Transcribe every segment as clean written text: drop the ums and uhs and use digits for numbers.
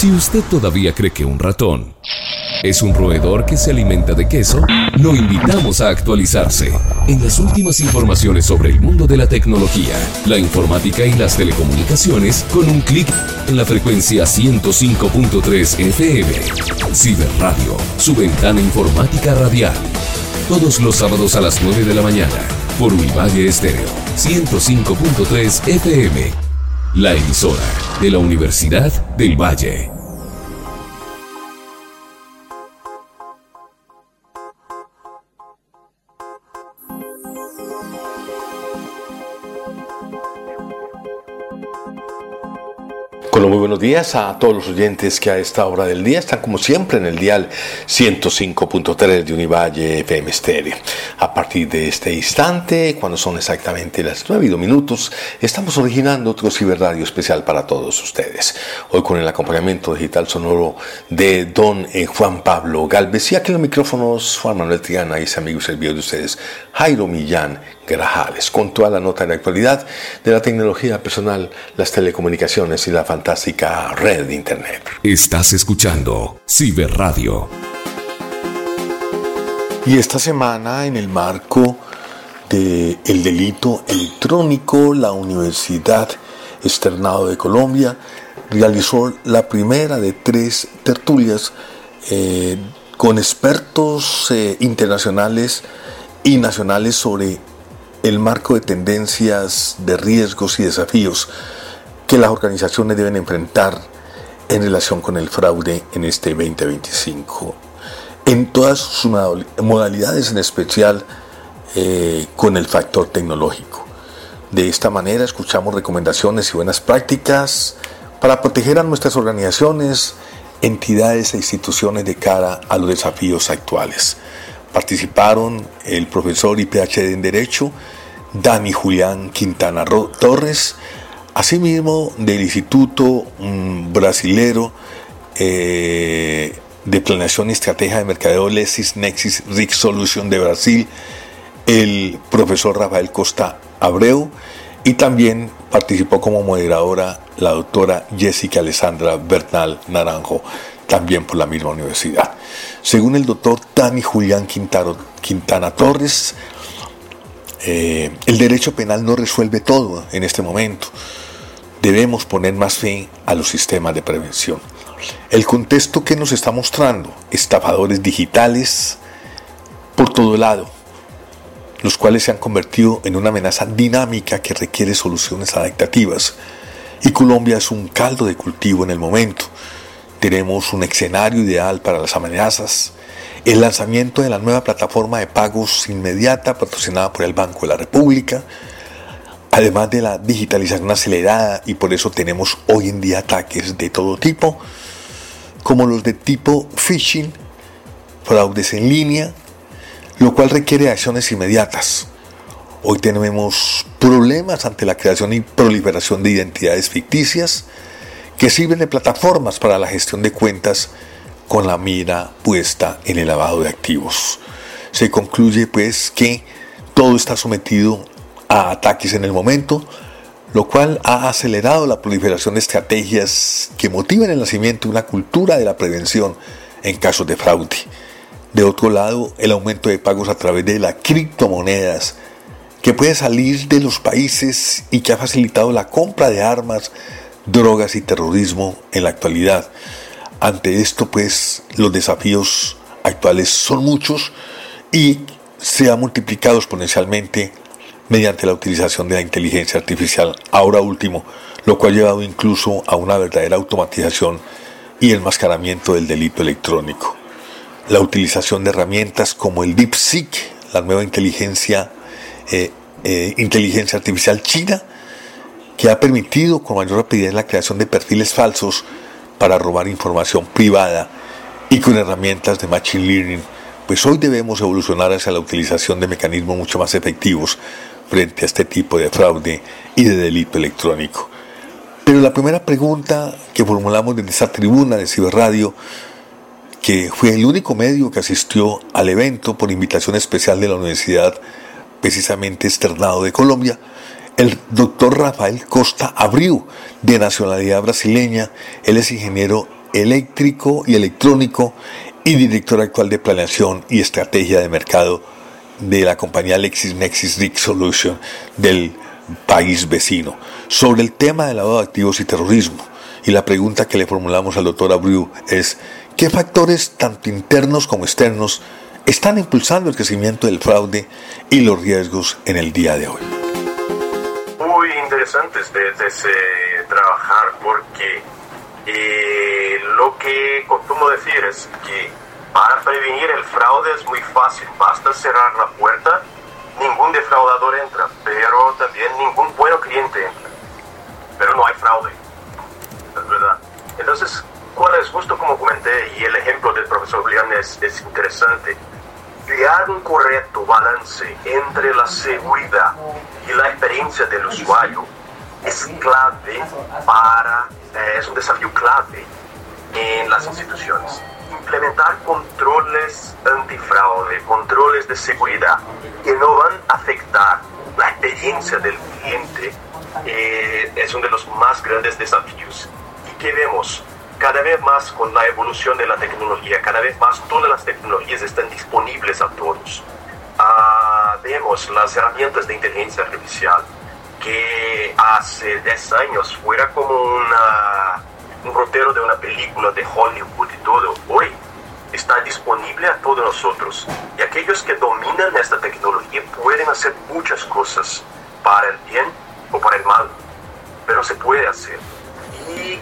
Si usted todavía cree que un ratón es un roedor que se alimenta de queso, lo invitamos a actualizarse en las últimas informaciones sobre el mundo de la tecnología, la informática y las telecomunicaciones con un clic en la frecuencia 105.3 FM. Ciberradio, su ventana informática radial. Todos los sábados a las 9 de la mañana por Univalle Estéreo 105.3 FM. La emisora de la Universidad del Valle. Hola, muy buenos días a todos los oyentes que a esta hora del día están como siempre en el dial 105.3 de Univalle FM Estéreo. A partir de este instante, cuando son exactamente las 9:02, estamos originando otro ciberradio especial para todos ustedes. Hoy con el acompañamiento digital sonoro de don Juan Pablo Galvez, y aquí en los micrófonos Juan Manuel Triana y ese amigo y servidor de ustedes, Jairo Millán Grajales, con toda la nota de la actualidad de la tecnología personal, las telecomunicaciones y la fantástica red de internet. Estás escuchando Ciberradio. Y esta semana, en el marco del delito electrónico, la Universidad Externado de Colombia realizó la primera de 3 tertulias con expertos internacionales y nacionales sobre el marco de tendencias, de riesgos y desafíos que las organizaciones deben enfrentar en relación con el fraude en este 2025, en todas sus modalidades, en especial con el factor tecnológico. De esta manera escuchamos recomendaciones y buenas prácticas para proteger a nuestras organizaciones, entidades e instituciones de cara a los desafíos actuales. Participaron el profesor y PhD en Derecho, Dani Julián Quintana Torres, asimismo del Instituto Brasilero de Planeación y Estrategia de Mercadeo LexisNexis Risk Solution de Brasil, el profesor Rafael Costa Abreu, y también participó como moderadora la doctora Jessica Alessandra Bernal Naranjo, también por la misma universidad. Según el doctor Dani Julián Quintana Torres, el derecho penal no resuelve todo en este momento. Debemos poner más fe a los sistemas de prevención. El contexto que nos está mostrando, estafadores digitales por todo lado, los cuales se han convertido en una amenaza dinámica que requiere soluciones adaptativas. Y Colombia es un caldo de cultivo en el momento. Tenemos un escenario ideal para las amenazas, el lanzamiento de la nueva plataforma de pagos inmediata patrocinada por el Banco de la República, además de la digitalización acelerada, y por eso tenemos hoy en día ataques de todo tipo, como los de tipo phishing, fraudes en línea, lo cual requiere acciones inmediatas. Hoy tenemos problemas ante la creación y proliferación de identidades ficticias que sirven de plataformas para la gestión de cuentas con la mira puesta en el lavado de activos. Se concluye pues que todo está sometido a ataques en el momento, lo cual ha acelerado la proliferación de estrategias que motivan el nacimiento de una cultura de la prevención en casos de fraude. De otro lado, el aumento de pagos a través de las criptomonedas, que puede salir de los países y que ha facilitado la compra de armas, drogas y terrorismo en la actualidad. Ante esto, pues, los desafíos actuales son muchos y se han multiplicado exponencialmente mediante la utilización de la inteligencia artificial, ahora último, lo cual ha llevado incluso a una verdadera automatización y enmascaramiento del delito electrónico. La utilización de herramientas como el DeepSeek, la nueva inteligencia artificial china, que ha permitido con mayor rapidez la creación de perfiles falsos para robar información privada, y con herramientas de Machine Learning, pues hoy debemos evolucionar hacia la utilización de mecanismos mucho más efectivos frente a este tipo de fraude y de delito electrónico. Pero la primera pregunta que formulamos desde esta tribuna de Ciberradio, que fue el único medio que asistió al evento por invitación especial de la Universidad precisamente Externado de Colombia, el doctor Rafael Costa Abreu, de nacionalidad brasileña. Él es ingeniero eléctrico y electrónico y director actual de planeación y estrategia de mercado de la compañía LexisNexis Risk Solution del país vecino, sobre el tema de lavado de activos y terrorismo. Y la pregunta que le formulamos al doctor Abreu es: ¿qué factores, tanto internos como externos, están impulsando el crecimiento del fraude y los riesgos en el día de hoy? Muy interesantes de trabajar, porque lo que costumo decir es que para prevenir el fraude es muy fácil, basta cerrar la puerta, ningún defraudador entra, pero también ningún buen cliente entra, pero no hay fraude, es verdad. Entonces, ¿cuál es? Justo como comenté, y el ejemplo del profesor William es interesante, crear un correcto balance entre la seguridad y la experiencia del usuario es clave es un desafío clave en las instituciones. Implementar controles antifraude, controles de seguridad que no van a afectar la experiencia del cliente es uno de los más grandes desafíos. ¿Y qué vemos? Cada vez más con la evolución de la tecnología, cada vez más todas las tecnologías están disponibles a todos. Vemos las herramientas de inteligencia artificial, que hace 10 años fuera como un rotero de una película de Hollywood y todo. Hoy está disponible a todos nosotros. Y aquellos que dominan esta tecnología pueden hacer muchas cosas para el bien o para el mal, pero se puede hacer. Y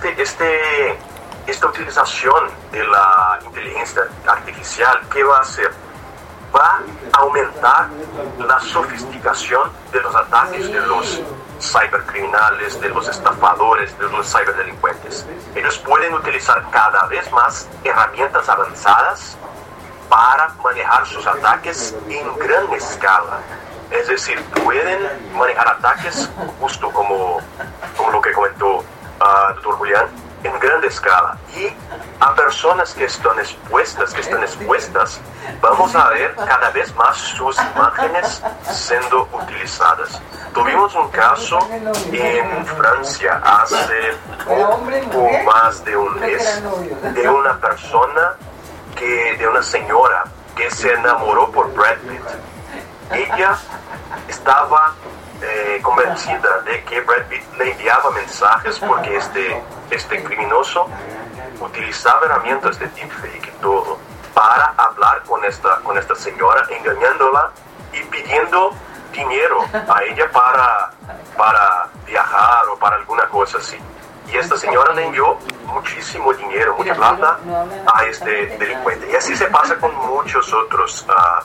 esta utilización de la inteligencia artificial, ¿qué va a hacer? Va a aumentar la sofisticación de los ataques de los cibercriminales, de los estafadores, de los ciberdelincuentes. Ellos pueden utilizar cada vez más herramientas avanzadas para manejar sus ataques en gran escala. Es decir, pueden manejar ataques, justo como lo que comentó doctor Julián, en gran escala. Y a personas que están expuestas, vamos a ver cada vez más sus imágenes siendo utilizadas. Tuvimos un caso en Francia hace poco más de un mes de una persona, de una señora que se enamoró por Brad Pitt. Ella estaba convencida de que Brad Pitt le enviaba mensajes porque este criminoso utilizaba herramientas de deepfake y todo para hablar con esta señora, engañándola y pidiendo dinero a ella para viajar o para alguna cosa así. Y esta señora le envió muchísimo dinero, mucha plata a este delincuente. Y así se pasa con muchos otros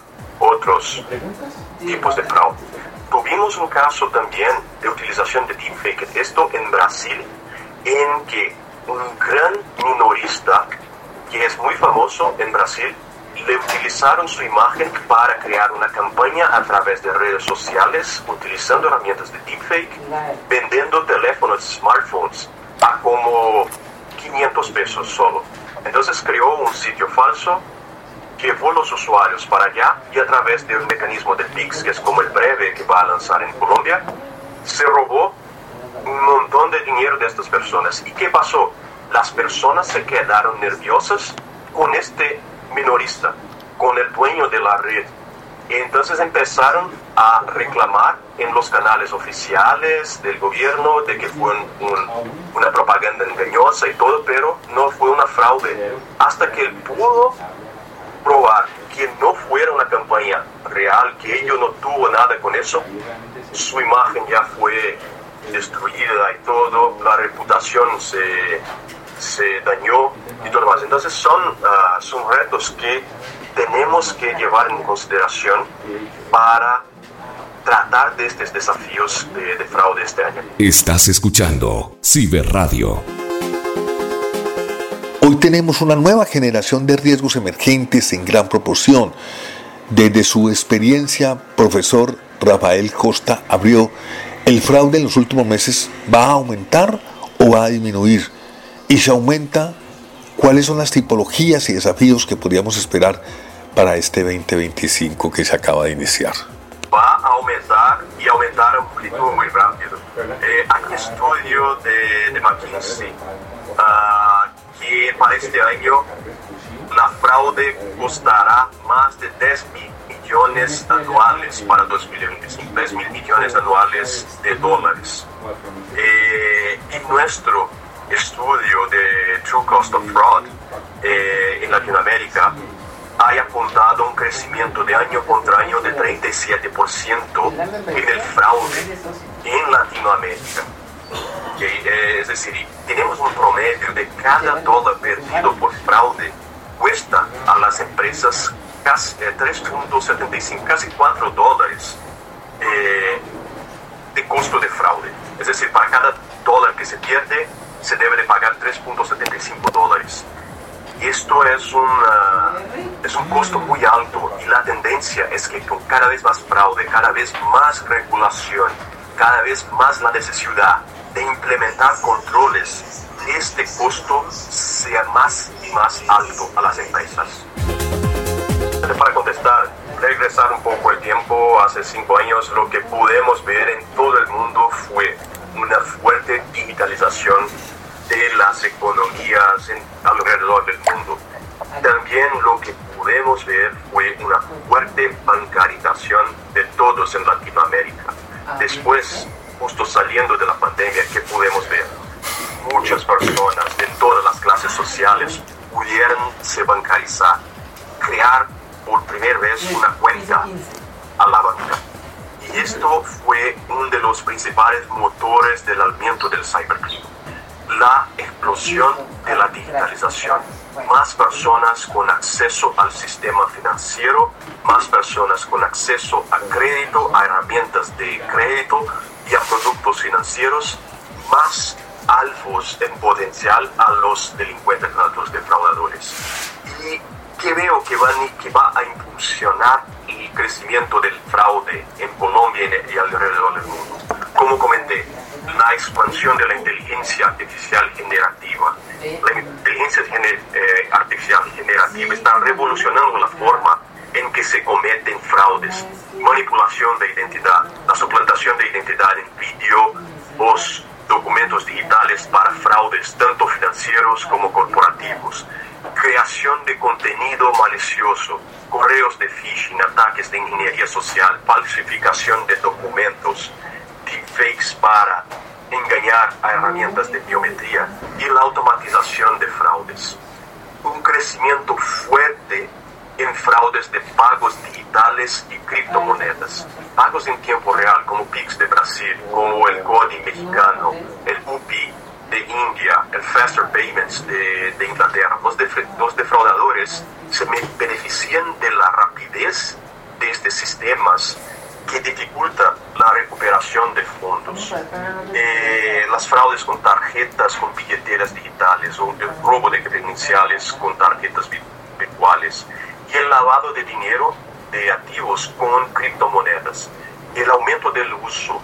tipos de fraude. Tuvimos un caso también de utilización de deepfake, esto en Brasil, en que un gran minorista, que es muy famoso en Brasil, le utilizaron su imagen para crear una campaña a través de redes sociales, utilizando herramientas de deepfake, vendiendo teléfonos, smartphones, a como 500 pesos solo. Entonces creó un sitio falso, llevó los usuarios para allá y a través de un mecanismo de Pix, que es como el breve que va a lanzar en Colombia, se robó un montón de dinero de estas personas. ¿Y qué pasó? Las personas se quedaron nerviosas con este minorista, con el dueño de la red. Y entonces empezaron a reclamar en los canales oficiales del gobierno de que fue una propaganda engañosa y todo, pero no fue una fraude. Hasta que él pudo probar que no fuera una campaña real, que ello no tuvo nada con eso, su imagen ya fue destruida y todo, la reputación se dañó y todo lo más. Entonces son retos que tenemos que llevar en consideración para tratar de estos desafíos de fraude este año. Estás escuchando Ciberradio. Hoy tenemos una nueva generación de riesgos emergentes en gran proporción. Desde su experiencia, profesor Rafael Costa Abreu, ¿el fraude en los últimos meses va a aumentar o va a disminuir? Y si aumenta, ¿cuáles son las tipologías y desafíos que podríamos esperar para este 2025 que se acaba de iniciar? Va a aumentar y aumentar un ritmo muy rápido. Hay un estudio de McKinsey que este año la fraude costará más de 10 mil millones anuales para 2025, 10 mil millones anuales de dólares. Y nuestro estudio de True Cost of Fraud en Latinoamérica ha apuntado un crecimiento de año contra año de 37% en el fraude en Latinoamérica. Es decir, tenemos un promedio de cada dólar perdido por fraude cuesta a las empresas casi 3.75, casi $4 de costo de fraude. Es decir, para cada dólar que se pierde, se debe de pagar $3.75. Y esto es un costo muy alto, y la tendencia es que con cada vez más fraude, cada vez más regulación, cada vez más la necesidad de implementar controles, este costo sea más y más alto a las empresas. Para contestar, regresar un poco el tiempo, hace 5 años lo que pudimos ver en todo el mundo fue una fuerte digitalización de las economías alrededor del mundo. También lo que pudimos ver fue una fuerte bancarización de todos en Latinoamérica. Después, justo saliendo de la pandemia, ¿qué pudimos ver? Muchas personas de todas las clases sociales pudieron se bancarizar, crear por primera vez una cuenta a la banca. Y esto fue uno de los principales motores del aumento del cybercrimen. La explosión de la digitalización. Más personas con acceso al sistema financiero, más personas con acceso a crédito, a herramientas de crédito y a productos financieros, más alfos en potencial a los delincuentes, a los defraudadores. Y que veo que va a impulsionar el crecimiento del fraude en Colombia y alrededor del mundo. Como comenté, la expansión de la inteligencia artificial generativa. La inteligencia artificial generativa está revolucionando la forma en que se cometen fraudes, manipulación de identidad, la suplantación de identidad en vídeo, voz, documentos digitales para fraudes tanto financieros como corporativos, creación de contenido malicioso, correos de phishing, ataques de ingeniería social, falsificación de documentos, deepfakes para engañar a herramientas de biometría y la automatización de fraudes. Un crecimiento fuerte en fraudes de pagos digitales y criptomonedas. Pagos en tiempo real como Pix de Brasil, como el CODI mexicano, el UPI de India, el Faster Payments de Inglaterra. Los defraudadores se benefician de la rapidez de estos sistemas que dificulta la recuperación de fondos. Las fraudes con tarjetas, con billeteras digitales, o el robo de credenciales con tarjetas virtuales, y el lavado de dinero de activos con criptomonedas. El aumento del uso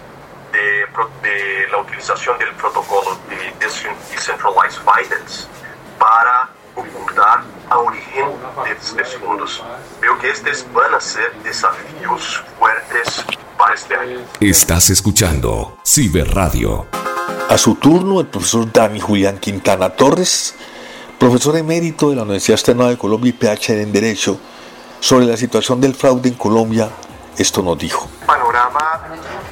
de la utilización del protocolo de Decentralized Finance para ocultar a origen de estos fondos. Veo que estos van a ser desafíos fuertes para este año. Estás escuchando Ciberradio. A su turno, el profesor Dani Julián Quintana Torres, profesor emérito de la Universidad Externada de Colombia y PhD en Derecho, sobre la situación del fraude en Colombia, esto nos dijo. El panorama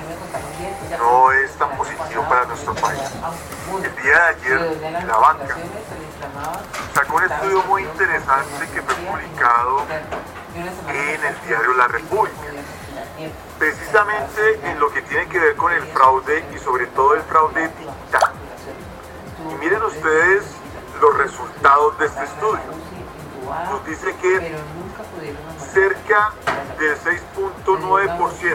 no es tan positivo para nuestro país. El día de ayer, la banca sacó un estudio muy interesante que fue publicado en el diario La República, precisamente en lo que tiene que ver con el fraude y sobre todo el fraude digital. Y miren ustedes los resultados de este estudio. Nos dice que cerca del 6.9%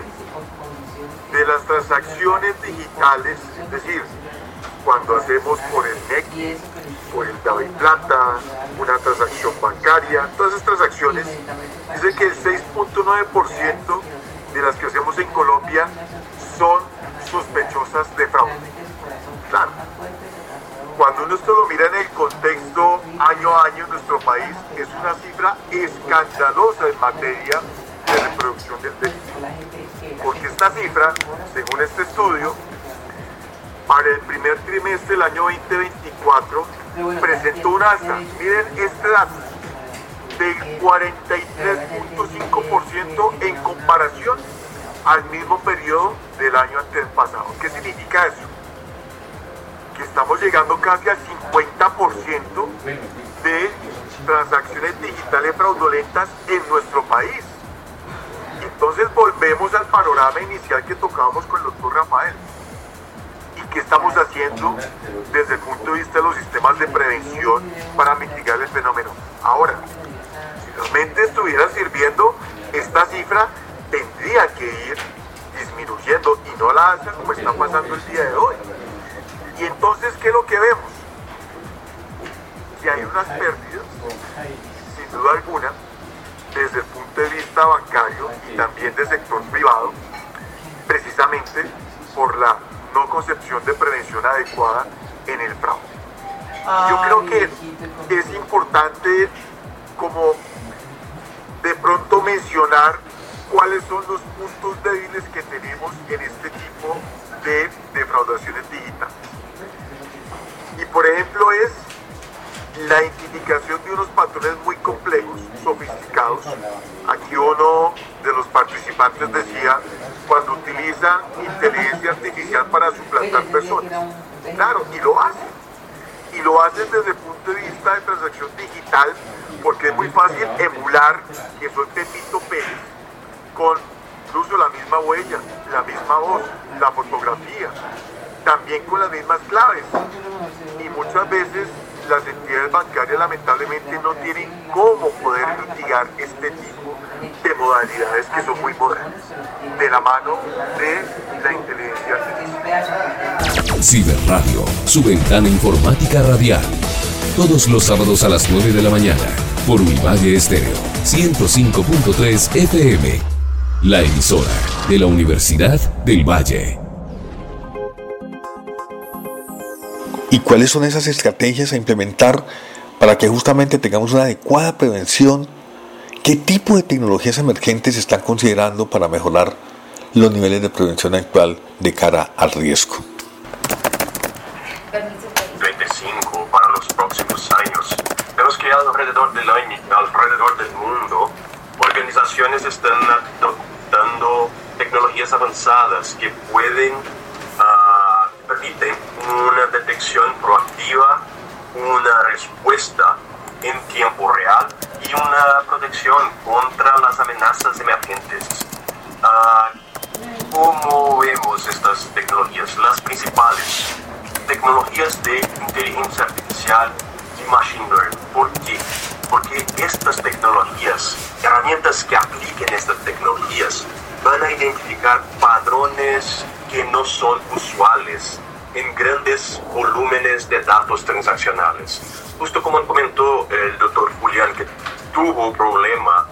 de las transacciones digitales, es decir, cuando hacemos por el NEC, por el DaviPlata, una transacción bancaria, todas esas transacciones, dice que el 6.9% de las que hacemos en Colombia son sospechosas de fraude. Claro, cuando uno esto lo mira en el contexto año a año en nuestro país, es una cifra escandalosa en materia de reproducción del delito. Porque esta cifra, según este estudio, para el primer trimestre del año 2024 presentó un alza, miren este dato, del 43.5% en comparación al mismo periodo del año antepasado. ¿Qué significa eso? Que estamos llegando casi al 50% de transacciones digitales fraudulentas en nuestro país. Entonces volvemos al panorama inicial que tocábamos con el doctor Rafael. ¿Y qué estamos haciendo desde el punto de vista de los sistemas de prevención para mitigar el fenómeno? Ahora, si realmente estuviera sirviendo, esta cifra tendría que ir disminuyendo y no la alza como está pasando el día de hoy. Y entonces, ¿qué es lo que vemos? Que hay unas pérdidas, sin duda alguna, desde el punto de vista bancario y también del sector privado, precisamente por la no concepción de prevención adecuada en el fraude. Yo creo que es importante como de pronto mencionar cuáles son los puntos débiles que tenemos en este tipo de defraudaciones digitales. Y por ejemplo es la identificación de unos patrones muy complejos, sofisticados. Aquí uno de los participantes decía, cuando utilizan inteligencia artificial para suplantar personas. Claro, y lo hacen. Y lo hacen desde el punto de vista de transacción digital, porque es muy fácil emular que soy Pepito Pérez, con incluso la misma huella, la misma voz, la fotografía, también con las mismas claves. Y muchas veces las entidades bancarias lamentablemente no tienen cómo poder mitigar este tipo de modalidades que son muy modernas, de la mano de la inteligencia artificial. Ciberradio, su ventana informática radial. Todos los sábados a las 9 de la mañana, por Univalle Estéreo, 105.3 FM. La emisora de la Universidad del Valle. ¿Y cuáles son esas estrategias a implementar para que justamente tengamos una adecuada prevención? ¿Qué tipo de tecnologías emergentes se están considerando para mejorar los niveles de prevención actual de cara al riesgo? 25 para los próximos años. Vemos que alrededor del mundo, organizaciones están adoptando tecnologías avanzadas que permiten una detección proactiva, una respuesta en tiempo real y una protección contra las amenazas emergentes. ¿Cómo vemos estas tecnologías? Las principales tecnologías de inteligencia artificial y machine learning. ¿Por qué? Porque estas tecnologías, herramientas que apliquen estas tecnologías, van a identificar patrones que no son usuales en grandes volúmenes de datos transaccionales. Justo como comentó el doctor Julián, que tuvo problema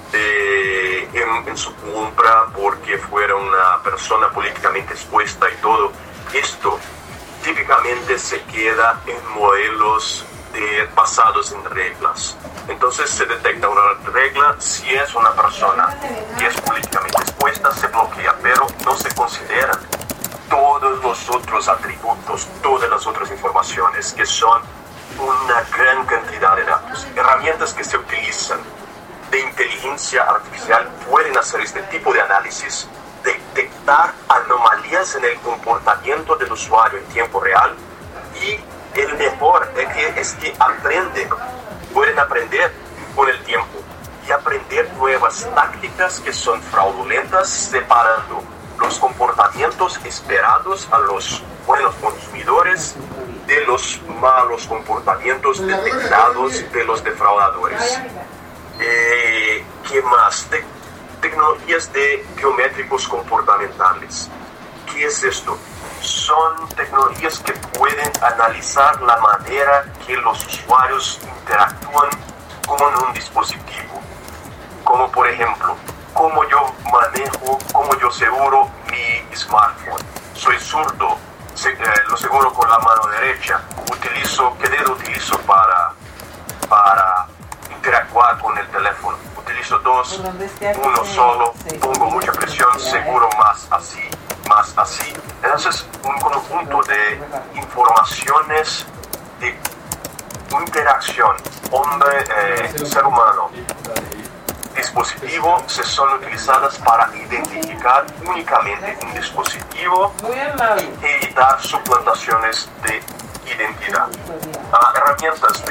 en su compra porque fuera una persona políticamente expuesta y todo, esto típicamente se queda en modelos basados en reglas. Entonces se detecta una regla, si es una persona que es políticamente expuesta, se bloquea, pero no se consideran todos los otros atributos, todas las otras informaciones, que son una gran cantidad de datos. Herramientas que se utilizan de inteligencia artificial pueden hacer este tipo de análisis, detectar anomalías en el comportamiento del usuario en tiempo real, y el mejor es que pueden aprender con el tiempo y aprender nuevas tácticas que son fraudulentas, separando los comportamientos esperados a los buenos consumidores de los malos comportamientos detectados de los defraudadores. ¿Qué más? Tecnologías de biométricos comportamentales. ¿Qué es esto? Son tecnologías que pueden analizar la manera que los usuarios interactúan con un dispositivo. Como por ejemplo, cómo yo manejo, cómo yo seguro mi smartphone. Soy zurdo, lo seguro con la mano derecha. ¿Qué dedo utilizo para interactuar con el teléfono? Utilizo dos, uno solo, pongo mucha presión, seguro más así. Entonces, un conjunto de informaciones de interacción ser humano dispositivo se son utilizadas para identificar únicamente un dispositivo y evitar suplantaciones de identidad. Herramientas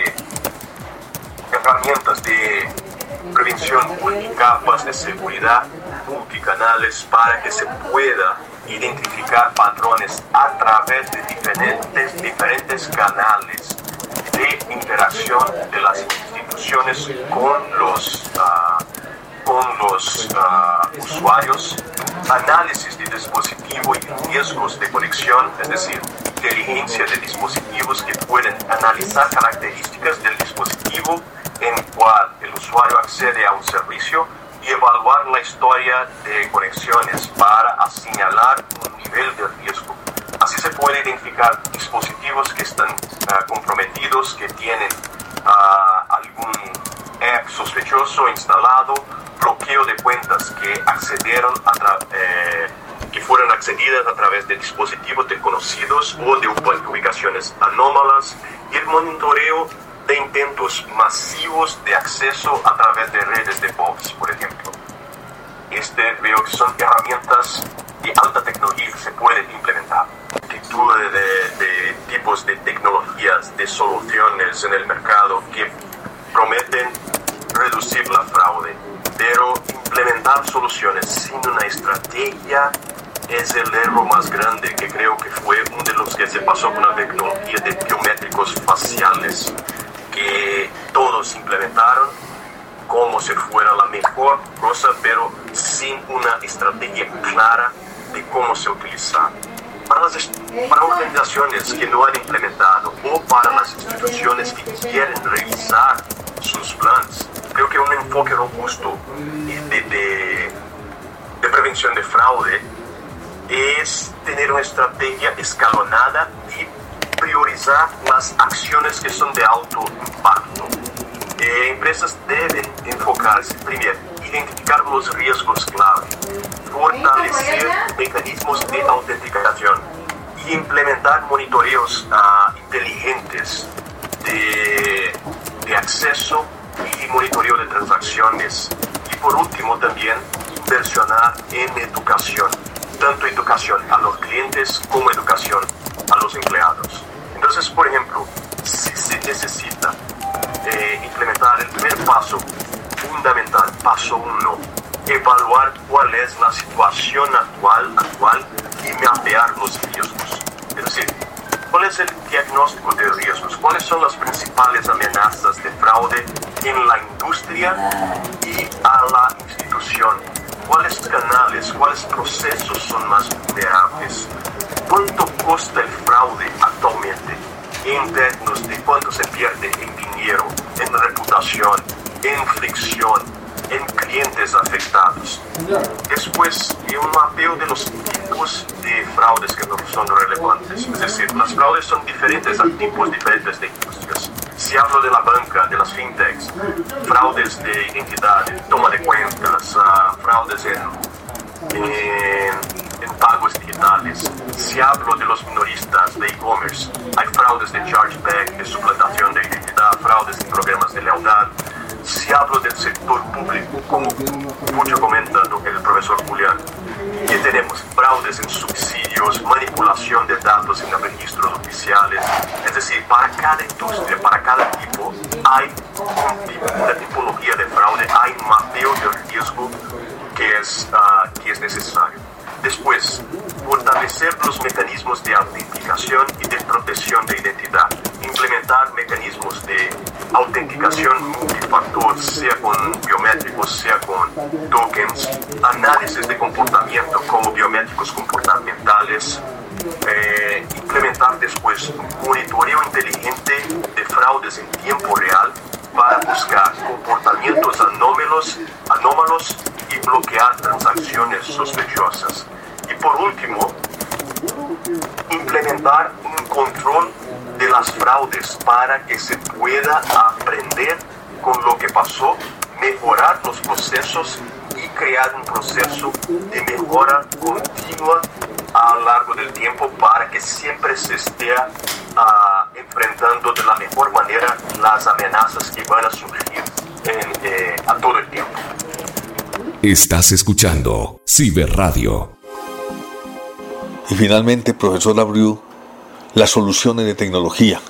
de prevención multicapas, de seguridad multicanales, para que se pueda identificar patrones a través de diferentes canales de interacción de las instituciones con los usuarios, análisis de dispositivo y riesgos de conexión, es decir, inteligencia de dispositivos que pueden analizar características del dispositivo en cual el usuario accede a un servicio y evaluar la historia de conexiones para señalar un nivel de riesgo. Así se puede identificar dispositivos que están comprometidos, que tienen algún app sospechoso instalado, bloqueo de cuentas que que fueron accedidas a través de dispositivos desconocidos o de ubicaciones anómalas, y el monitoreo de intentos masivos de acceso a través de redes de bots, por ejemplo. Veo que son herramientas de alta tecnología que se pueden implementar. Multitud de tipos de tecnologías, de soluciones en el mercado que prometen reducir la fraude, pero implementar soluciones sin una estrategia es el error más grande, que creo que fue uno de los que se pasó con la tecnología de biométricos faciales, que todos implementaron como si fuera la mejor cosa, pero sin una estrategia clara de cómo se utiliza. Para organizaciones que no han implementado, o para las instituciones que quieren revisar sus planes, creo que un enfoque robusto de prevención de fraude es tener una estrategia escalonada y priorizar las acciones que son de alto impacto. Empresas deben enfocarse, primero, identificar los riesgos clave, fortalecer mecanismos de autenticación y implementar monitoreos inteligentes de acceso y monitoreo de transacciones. Y por último, también inversionar en educación, tanto educación a los clientes como educación a los empleados. Entonces, por ejemplo, si se necesita implementar el primer paso fundamental, paso 1, evaluar cuál es la situación actual y mapear los riesgos. Es decir, cuál es el diagnóstico de riesgos, cuáles son las principales amenazas de fraude en la industria y a la institución, cuáles canales, cuáles procesos son más vulnerables, cuánto cuesta el fraude actualmente en términos de cuánto se pierde en dinero, en reputación, en fricción, en clientes afectados. Después, un mapeo de los tipos de fraudes que no son relevantes. Es decir, las fraudes son diferentes a tipos diferentes de industrias. Si hablo de la banca, de las fintechs, fraudes de identidad, de toma de cuentas, fraudes en pagos digitales. Si hablo de los minoristas de e-commerce, hay fraudes de chargeback, de suplantación de identidad, fraudes en programas de lealtad. Si hablo del sector público, como mucho comenta el profesor Julián, que tenemos fraudes en subsidios, manipulación de datos en registros oficiales. Es decir, para cada industria, para cada tipo, hay una tipología de fraude, hay un mapeo de riesgo que es necesario. Después, fortalecer los mecanismos de autenticación y de protección de identidad. Implementar mecanismos de autenticación multifactor, sea con biométricos, sea con tokens. Análisis de comportamiento como biométricos comportamentales. Implementar después un monitoreo inteligente de fraudes en tiempo real para buscar comportamientos anómalos y bloquear transacciones sospechosas. Y por último, implementar un control de las fraudes para que se pueda aprender con lo que pasó, mejorar los procesos y crear un proceso de mejora continua a lo largo del tiempo para que siempre se esté enfrentando enfrentando de la mejor manera las amenazas que van a surgir a todo el tiempo. Estás escuchando Ciberradio. Y finalmente, profesor Abreu, las soluciones de tecnología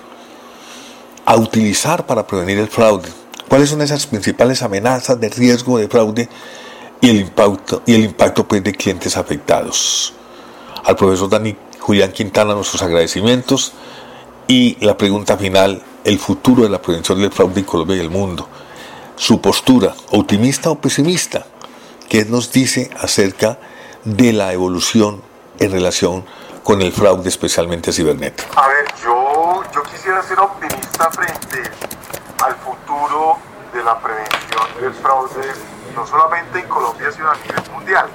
a utilizar para prevenir el fraude. ¿Cuáles son esas principales amenazas de riesgo de fraude y el impacto pues, de clientes afectados? Al profesor Julián Quintana nuestros agradecimientos y la pregunta final, el futuro de la prevención del fraude en Colombia y el mundo. Su postura, optimista o pesimista, ¿qué nos dice acerca de la evolución en relación con el fraude, especialmente cibernético? A ver, yo quisiera ser optimista frente al futuro de la prevención del fraude, no solamente en Colombia, sino a nivel mundial.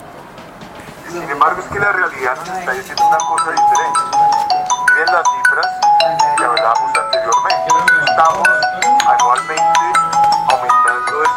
Sin embargo, es que la realidad nos está diciendo una cosa diferente. Miren las cifras que hablábamos anteriormente. Estamos anualmente aumentando el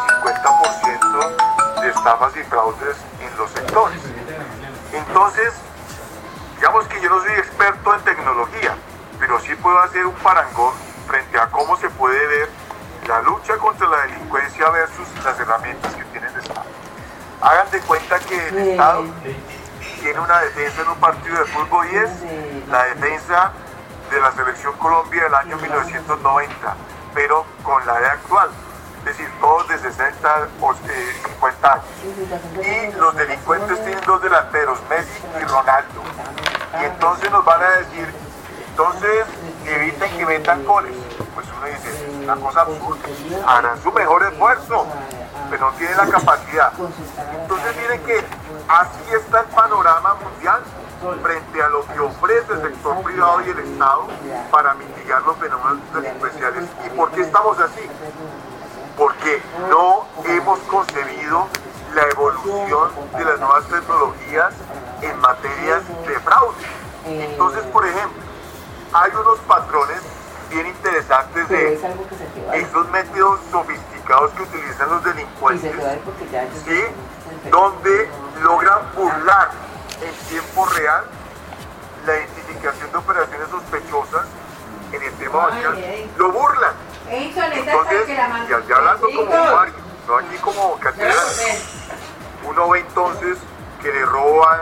50% de estafas y fraudes en los sectores. Entonces, digamos que yo no soy experto en tecnología, pero sí puedo hacer un parangón frente a cómo se puede ver la lucha contra la delincuencia versus las herramientas que tiene el Estado. Hagan de cuenta que el Estado tiene una defensa en un partido de fútbol y es la defensa de la Selección Colombia del año 1990, pero con la edad actual, es decir, todos de 60 o 50 años. Y los delincuentes tienen dos delanteros, Messi y Ronaldo. Y entonces nos van a decir, entonces eviten que metan goles. Pues uno dice, es una cosa absurda, harán su mejor esfuerzo, pero no tienen la capacidad. Entonces miren que así está el panorama mundial frente a lo que ofrece el sector privado y el Estado para mitigar los fenómenos delincuenciales. ¿Y por qué estamos así? Porque no hemos concebido la evolución de las nuevas tecnologías en materias de fraude. Entonces, por ejemplo, hay unos patrones bien interesantes de esos métodos sofisticados que utilizan los delincuentes, ¿sí? Donde logran burlar en tiempo real la identificación de operaciones sospechosas en el tema bancario. Lo burlan. Entonces, ya hablando como usuario, no aquí como catedrático, uno ve entonces que le roban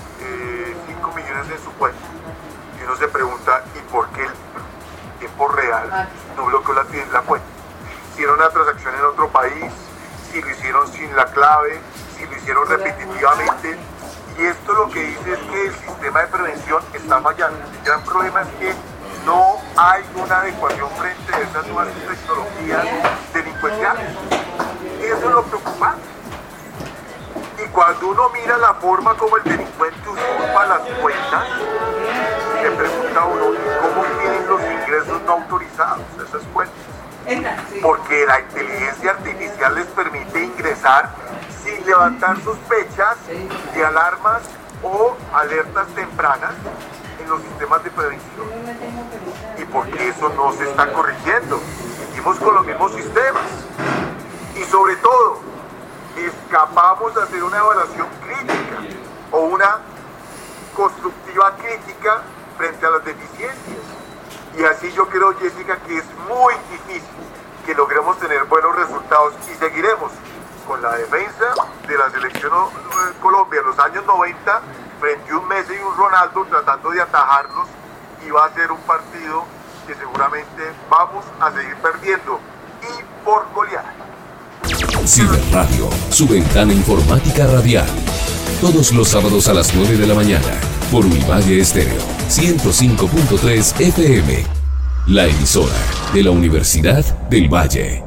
5 millones en su cuenta. Y uno se pregunta, ¿y por qué el tiempo real no bloqueó la cuenta? Si era una transacción en otro país, si lo hicieron sin la clave, si lo hicieron repetitivamente. Y esto lo que dice es que el sistema de prevención está fallando. El gran problema es que no hay una adecuación frente a esas nuevas tecnologías delincuenciales. Eso es lo preocupante. Y cuando uno mira la forma como el delincuente usurpa las cuentas, se pregunta uno, ¿cómo tienen los ingresos no autorizados esas cuentas? Porque la inteligencia artificial les permite ingresar sin levantar sospechas de alarmas o alertas tempranas en los sistemas de prevención. ¿Y por qué eso no se está corrigiendo? Seguimos con los mismos sistemas. Y sobre todo, escapamos de hacer una evaluación crítica o una constructiva crítica frente a las deficiencias. Y así yo creo, Jessica, que es muy difícil que logremos tener buenos resultados y seguiremos con la defensa de la selección Colombia en los años 90 frente a un Messi y un Ronaldo tratando de atajarnos, y va a ser un partido que seguramente vamos a seguir perdiendo y por goleada. Ciberradio, su ventana informática radial. Todos los sábados a las 9 de la mañana por Univalle Estéreo 105.3 FM. La emisora de la Universidad del Valle.